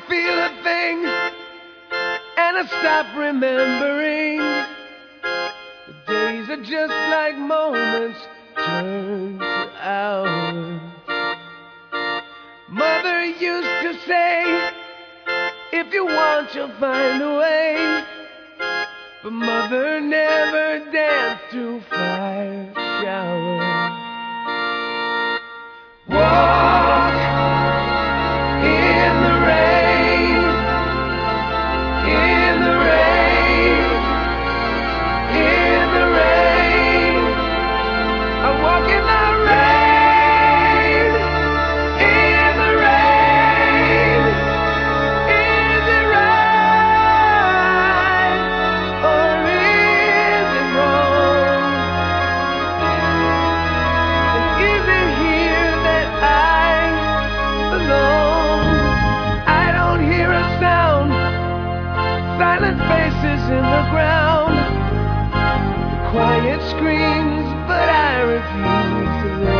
feel a thing, and I stop remembering. The days are just like moments turned to hours. Mother used to say, if you want, you'll find a way. But Mother never danced through fire showers. Walk in the rain, in the rain, in the rain. I walk in the rain, in the rain. Is it right or is it wrong? And is it here that I belong? I don't hear a sound, silent faces in the ground, quiet screams, but I refuse to listen.